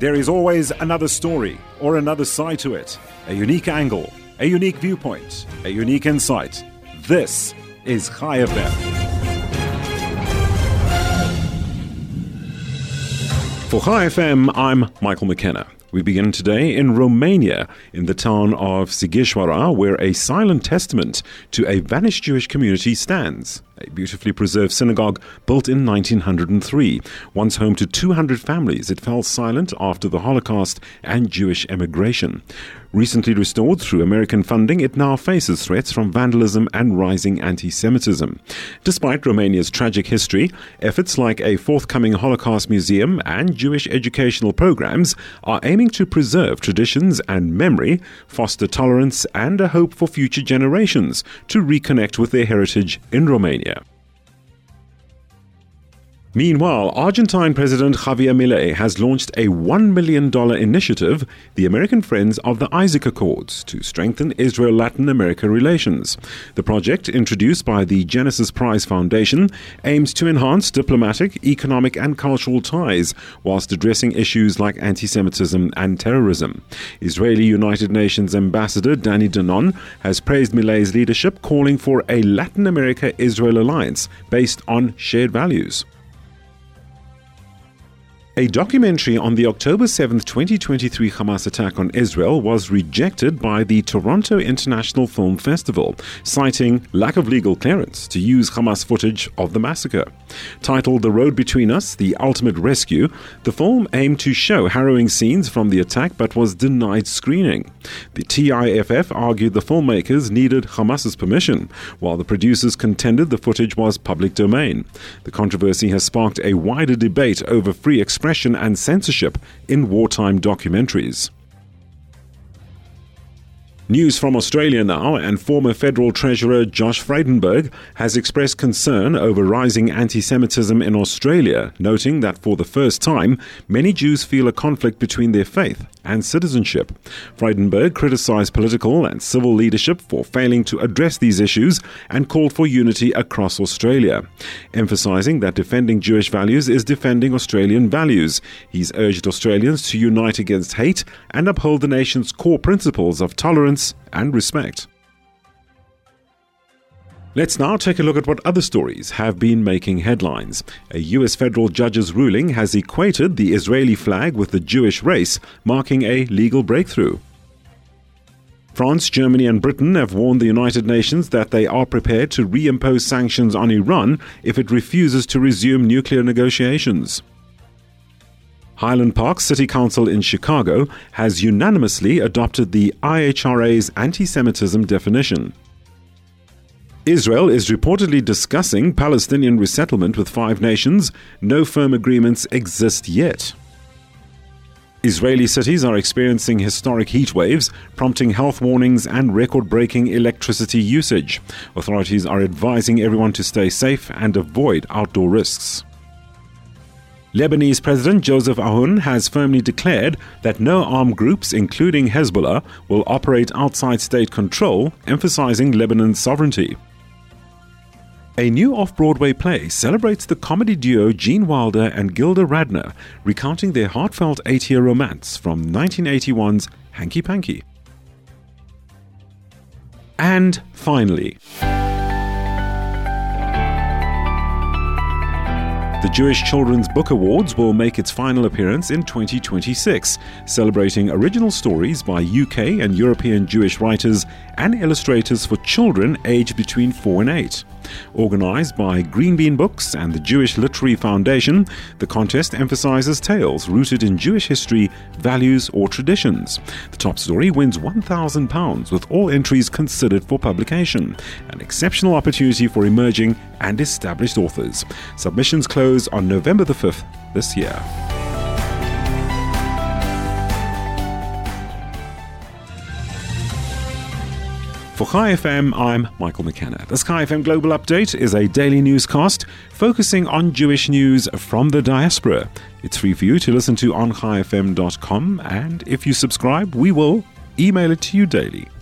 There is always another story or another side to it, a unique angle, a unique viewpoint, a unique insight. This is Chai FM. For Chai FM, I'm Michael McKenna. We begin today in Romania, in the town of Sighișoara, where a silent testament to a vanished Jewish community stands. A beautifully preserved synagogue built in 1903. Once home to 200 families, it fell silent after the Holocaust and Jewish emigration. Recently restored through American funding, it now faces threats from vandalism and rising anti-Semitism. Despite Romania's tragic history, efforts like a forthcoming Holocaust museum and Jewish educational programs are aiming to preserve traditions and memory, foster tolerance, and a hope for future generations to reconnect with their heritage in Romania. Meanwhile, Argentine President Javier Milei has launched a $1 million initiative, the American Friends of the Isaac Accords, to strengthen Israel-Latin America relations. The project, introduced by the Genesis Prize Foundation, aims to enhance diplomatic, economic and cultural ties, whilst addressing issues like anti-Semitism and terrorism. Israeli United Nations Ambassador Danny Danon has praised Milei's leadership, calling for a Latin America-Israel alliance based on shared values. A documentary on the October 7, 2023 Hamas attack on Israel was rejected by the Toronto International Film Festival, citing lack of legal clearance to use Hamas footage of the massacre. Titled The Road Between Us, The Ultimate Rescue, the film aimed to show harrowing scenes from the attack but was denied screening. The TIFF argued the filmmakers needed Hamas's permission, while the producers contended the footage was public domain. The controversy has sparked a wider debate over free expression and censorship in wartime documentaries. News from Australia now, and former Federal Treasurer Josh Frydenberg has expressed concern over rising anti-Semitism in Australia, noting that for the first time, many Jews feel a conflict between their faith and citizenship. Frydenberg criticized political and civil leadership for failing to address these issues and called for unity across Australia. Emphasizing that defending Jewish values is defending Australian values, he's urged Australians to unite against hate and uphold the nation's core principles of tolerance and respect. Let's now take a look at what other stories have been making headlines. A US federal judge's ruling has equated the Israeli flag with the Jewish race, marking a legal breakthrough. France, Germany and Britain have warned the United Nations that they are prepared to reimpose sanctions on Iran if it refuses to resume nuclear negotiations. Highland Park City Council in Chicago has unanimously adopted the IHRA's anti-Semitism definition. Israel is reportedly discussing Palestinian resettlement with 5 nations. No firm agreements exist yet. Israeli cities are experiencing historic heat waves, prompting health warnings and record-breaking electricity usage. Authorities are advising everyone to stay safe and avoid outdoor risks. Lebanese President Joseph Aoun has firmly declared that no armed groups, including Hezbollah, will operate outside state control, emphasizing Lebanon's sovereignty. A new off-Broadway play celebrates the comedy duo Gene Wilder and Gilda Radner, recounting their heartfelt 8-year romance from 1981's Hanky Panky. And finally, the Jewish Children's Book Awards will make its final appearance in 2026, celebrating original stories by UK and European Jewish writers and illustrators for children aged between 4 and 8. Organized by Green Bean Books and the Jewish Literary Foundation, the contest emphasizes tales rooted in Jewish history, values, or traditions. The top story wins £1,000, with all entries considered for publication, an exceptional opportunity for emerging and established authors. Submissions close on November the 5th this year. For Chai FM, I'm Michael McKenna. This Chai FM Global Update is a daily newscast focusing on Jewish news from the diaspora. It's free for you to listen to on chaifm.com, and if you subscribe, we will email it to you daily.